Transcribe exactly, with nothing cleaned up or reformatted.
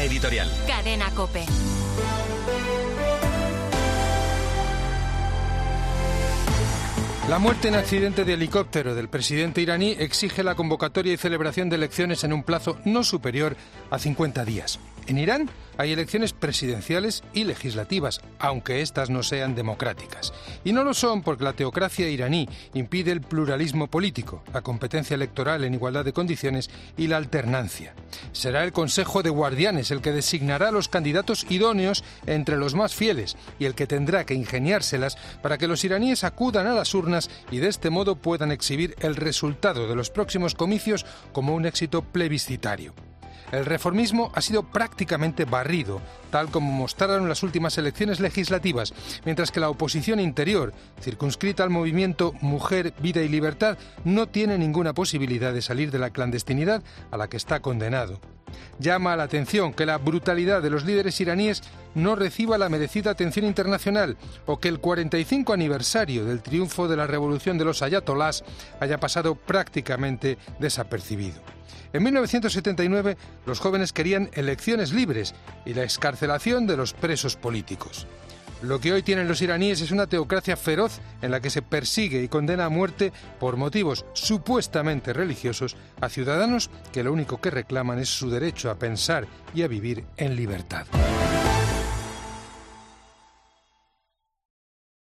editorial. Cadena COPE. La muerte en accidente de helicóptero del presidente iraní exige la convocatoria y celebración de elecciones en un plazo no superior a cincuenta días. En Irán hay elecciones presidenciales y legislativas, aunque éstas no sean democráticas. Y no lo son porque la teocracia iraní impide el pluralismo político, la competencia electoral en igualdad de condiciones y la alternancia. Será el Consejo de Guardianes el que designará a los candidatos idóneos entre los más fieles y el que tendrá que ingeniárselas para que los iraníes acudan a las urnas y de este modo puedan exhibir el resultado de los próximos comicios como un éxito plebiscitario. El reformismo ha sido prácticamente barrido, tal como mostraron las últimas elecciones legislativas, mientras que la oposición interior, circunscrita al movimiento Mujer, Vida y Libertad, no tiene ninguna posibilidad de salir de la clandestinidad a la que está condenado. Llama la atención que la brutalidad de los líderes iraníes no reciba la merecida atención internacional o que el cuarenta y cinco aniversario del triunfo de la revolución de los ayatolás haya pasado prácticamente desapercibido. En mil novecientos setenta y nueve, los jóvenes querían elecciones libres y la excarcelación de los presos políticos. Lo que hoy tienen los iraníes es una teocracia feroz en la que se persigue y condena a muerte por motivos supuestamente religiosos a ciudadanos que lo único que reclaman es su derecho a pensar y a vivir en libertad.